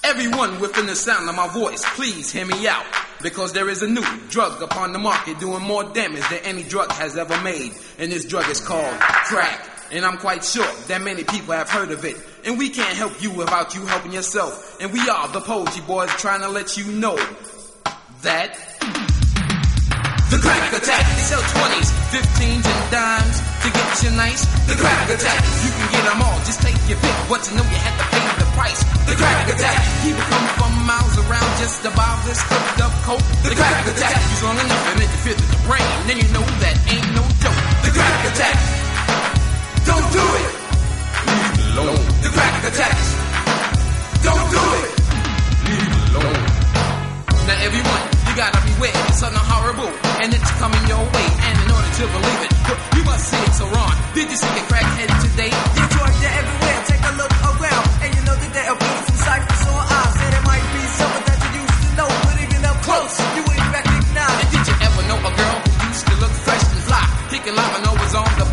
Everyone within the sound of my voice, please hear me out. Because there is a new drug upon the market doing more damage than any drug has ever made. And this drug is called crack. And I'm quite sure that many people have heard of it. And we can't help you without you helping yourself. And we are the Poetry Boys trying to let you know that the crack attack. They sell 20s, 15s, and dimes to get you nice. The crack attack. You can get them all, just take your pick. But you know you had to pay the price. The crack attack. People come from miles around just to buy this cooked up coke. The crack attack. Use long enough and interfere with the brain. Then you know that ain't no joke. The crack attack. Don't do it. Leave it alone. The crack attacks. Don't do it. Leave it alone. Now everyone, you gotta beware. It's something horrible, and it's coming your way. And in order to believe it, you must see it. So Ron, did you see a crackhead today? Yeah, George, they're everywhere. Take a look around, and you know that there are some ciphers on eyes. And it might be something that you used to know, putting it up close, you wouldn't recognize. And did you ever know a girl who used to look fresh and fly, kicking lava novas on the